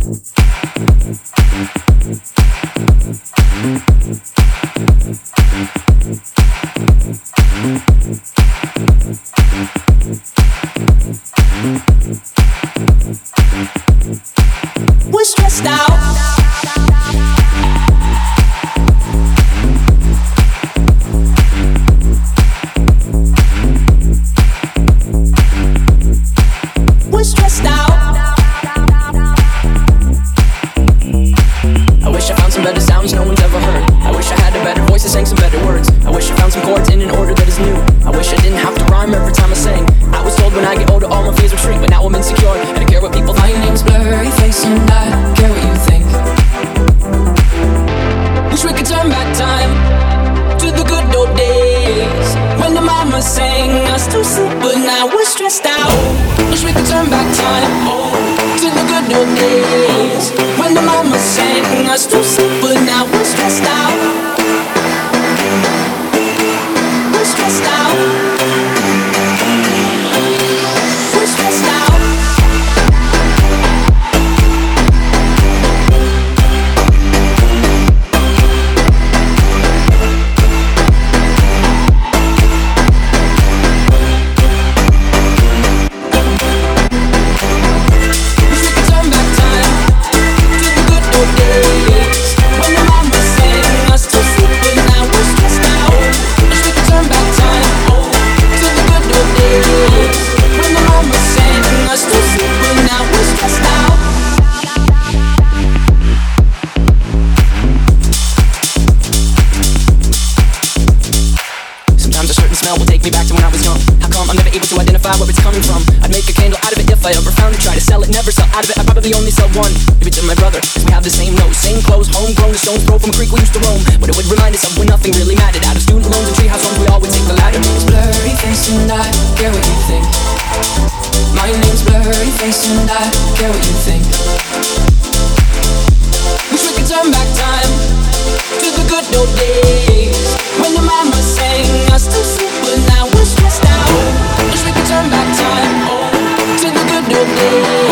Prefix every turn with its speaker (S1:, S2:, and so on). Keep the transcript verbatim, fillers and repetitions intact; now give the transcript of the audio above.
S1: We're stressed out. We're stressed out. I wish I found some better sounds no one's ever heard. I wish I had a better voice that sang some better words. I wish I found some chords in an order that is new. I wish I didn't have to rhyme every time I sang. I was told when I get older all my fears would shrink, but now I'm insecure and I care what people think. My name's Blurry Face and I care what you think. Wish we could turn back time to the good old days when the mama sang us to sleep, but now we're stressed out. Wish we could turn back time to the good old days when the mama sang us to sleep, but now we're stressed out. We're stressed out. We're stressed out. Smell will take me back to when I was young. How come I'm never able to identify where it's coming from? I'd make a candle out of it if I ever found it. Try to sell it, never sell out of it. I probably only sell one. Give it to my brother, cause we have the same nose, same clothes, homegrown, a stone's throw from a creek we used to roam. But it would remind us of when nothing really mattered. Out of student loans and treehouse homes, we all would take the ladder. My name's Blurry Face and I care what you think. My name's Blurry Face and I care what you think. Wish we could turn back time to the good old days when the mama sang us to sleep, but now we're stressed out. Wish we could turn back time to the good old days.